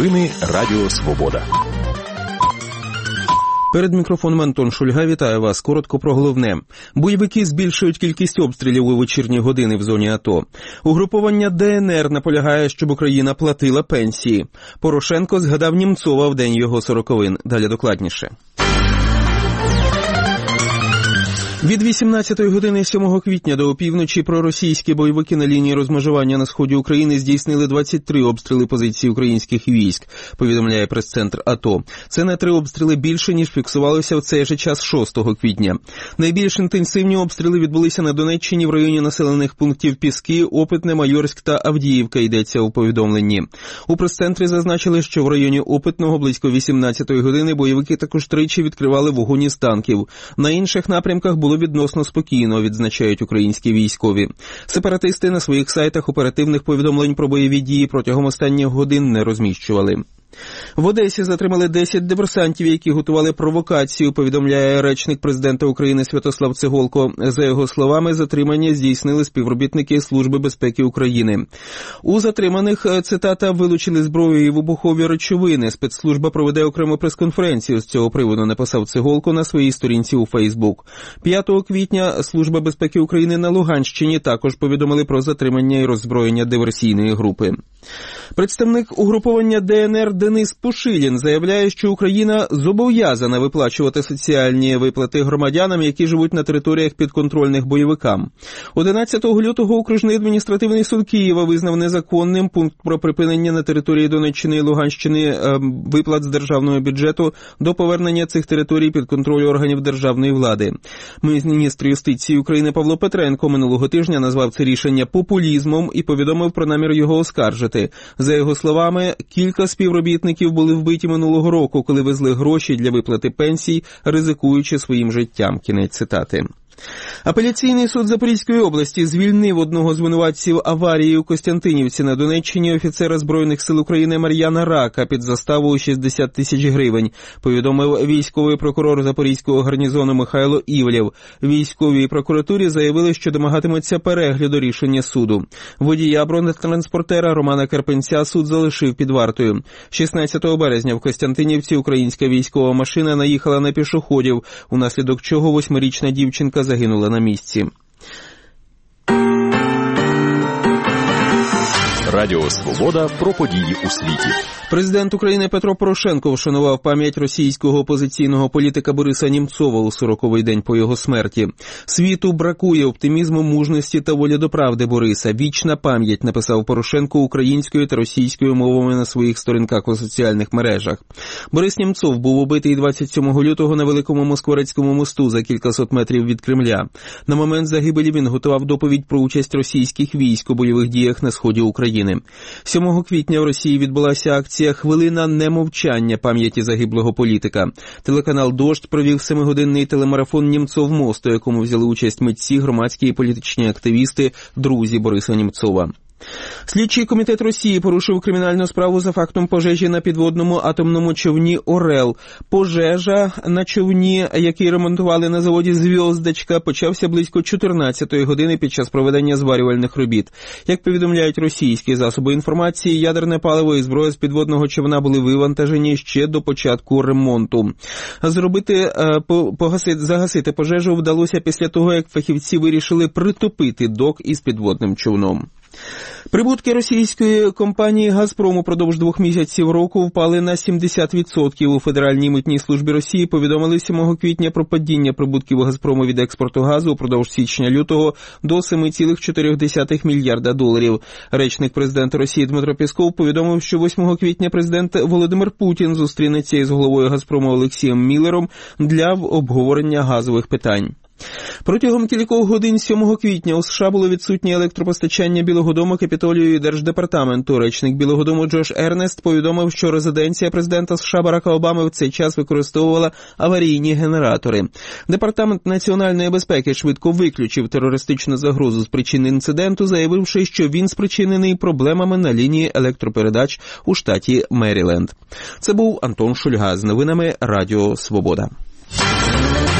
Новини Радіо Свобода. Перед мікрофоном Антон Шульга, вітаю вас. Коротко про головне. Бойовики збільшують кількість обстрілів у вечірні години в зоні АТО. Угруповання ДНР наполягає, щоб Україна платила пенсії. Порошенко згадав Німцова в день його 40-ин. Далі докладніше. Від 18-ї години 7 квітня до опівночі проросійські бойовики на лінії розмежування на сході України здійснили 23 обстріли позицій українських військ, повідомляє прес-центр АТО. Це на 3 обстріли більше, ніж фіксувалося в цей же час 6 квітня. Найбільш інтенсивні обстріли відбулися на Донеччині в районі населених пунктів Піски, Опитне, Майорськ та Авдіївка, йдеться у повідомленні. У прес-центрі зазначили, що в районі Опитного близько 18-ї години бойовики також тричі відкривали вогонь із танків. На інших напрямках було відносно спокійно, відзначають українські військові. Сепаратисти на своїх сайтах оперативних повідомлень про бойові дії протягом останніх годин не розміщували. В Одесі затримали 10 диверсантів, які готували провокацію, повідомляє речник президента України Святослав Цеголко. За його словами, затримання здійснили співробітники Служби безпеки України. У затриманих, цитата, вилучили зброю і вибухові речовини. Спецслужба проведе окрему прес-конференцію з цього приводу, написав Цеголко на своїй сторінці у Фейсбук. 5 квітня Служба безпеки України на Луганщині також повідомили про затримання і роззброєння диверсійної групи. Представник угруповання ДНР Денис Пушилін заявляє, що Україна зобов'язана виплачувати соціальні виплати громадянам, які живуть на територіях підконтрольних бойовикам. 11 лютого окружний адміністративний суд Києва визнав незаконним пункт про припинення на території Донеччини і Луганщини виплат з державного бюджету до повернення цих територій під контроль органів державної влади. Міністр юстиції України Павло Петренко минулого тижня назвав це рішення популізмом і повідомив про намір його оскаржити. За його словами, кілька співробітників були вбиті минулого року, коли везли гроші для виплати пенсій, ризикуючи своїм життям. Кінець цитати. Апеляційний суд Запорізької області звільнив одного з винуватців аварії у Костянтинівці на Донеччині офіцера Збройних сил України Мар'яна Рака під заставу у 60 тисяч гривень, повідомив військовий прокурор Запорізького гарнізону Михайло Івлєв. Військовій прокуратурі заявили, що домагатимуться перегляду рішення суду. Водія бронетранспортера Романа Карпенця суд залишив під вартою. 16 березня в Костянтинівці українська військова машина наїхала на пішоходів, унаслідок чого 8-річна дівчинка загинула на місці. Радіо Свобода про події у світі. Президент України Петро Порошенко вшанував пам'ять російського опозиційного політика Бориса Німцова у 40-й день по його смерті. Світу бракує оптимізму, мужності та волі до правди Бориса. Вічна пам'ять, написав Порошенко українською та російською мовами на своїх сторінках у соціальних мережах. Борис Німцов був убитий 27 лютого на Великому Москворецькому мосту за кількасот метрів від Кремля. На момент загибелі він готував доповідь про участь російських військ у бойових діях на сході України. 7 квітня в Росії відбулася акція «Хвилина немовчання пам'яті загиблого політика». Телеканал «Дождь» провів 7-годинний телемарафон «Німцов мост», у якому взяли участь митці, громадські і політичні активісти, друзі Бориса Німцова. Слідчий комітет Росії порушив кримінальну справу за фактом пожежі на підводному атомному човні «Орел». Пожежа на човні, який ремонтували на заводі «Зв'яздочка», почався близько 14-ї години під час проведення зварювальних робіт. Як повідомляють російські засоби інформації, ядерне паливо і зброя з підводного човна були вивантажені ще до початку ремонту. Загасити пожежу вдалося після того, як фахівці вирішили притопити док із підводним човном. Прибутки російської компанії «Газпром» упродовж 2 місяців року впали на 70%. У Федеральній митній службі Росії повідомили 7 квітня про падіння прибутків «Газпрому» від експорту газу упродовж січня-лютого до 7,4 мільярда доларів. Речник президента Росії Дмитро Пєсков повідомив, що 8 квітня президент Володимир Путін зустрінеться із головою «Газпрому» Олексієм Міллером для обговорення газових питань. Протягом кількох годин 7 квітня у США було відсутнє електропостачання Білого дому, Капітолію і Держдепартаменту. Речник Білого дому Джош Ернест повідомив, що резиденція президента США Барака Обами в цей час використовувала аварійні генератори. Департамент національної безпеки швидко виключив терористичну загрозу з причин інциденту, заявивши, що він спричинений проблемами на лінії електропередач у штаті Меріленд. Це був Антон Шульга з новинами Радіо Свобода.